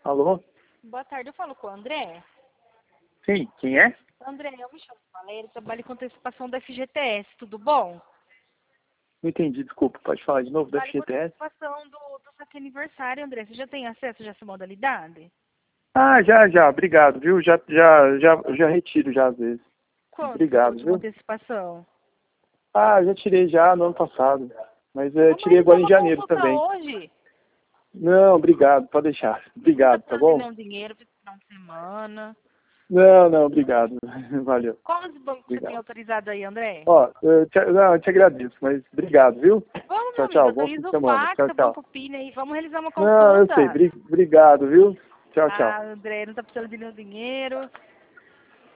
Alô? Boa tarde, eu falo com o André. Sim, quem é? André, eu me chamo Valéria, trabalho com antecipação da FGTS, tudo bom? Não entendi, desculpa. Pode falar de novo da Trabalho com FGTS? antecipação do saque aniversário, André. Você já tem acesso a essa modalidade? Ah, já. Obrigado, viu? Já retiro já às vezes. Quando foi a Obrigado, última viu? antecipação? Ah, já tirei já no ano passado. Mas Vamos tirei realizar agora em uma janeiro consulta também. hoje. Não, obrigado. Pode deixar. Você não está Obrigado, tá precisando de bom? nenhum dinheiro para esse final de semana. Não, obrigado. Valeu. Quais bancos você tem Obrigado. autorizado aí, André? Ó, eu te agradeço, mas obrigado, viu? Vamos, meu Tchau, amigo, tchau. Bom fim autoriza de o semana. Fax, Tchau, o tchau. Banco Pina aí. Vamos realizar uma Não, eu sei. consulta. Obrigado, viu? Tchau, tchau. Ah, André, não está precisando de nenhum dinheiro.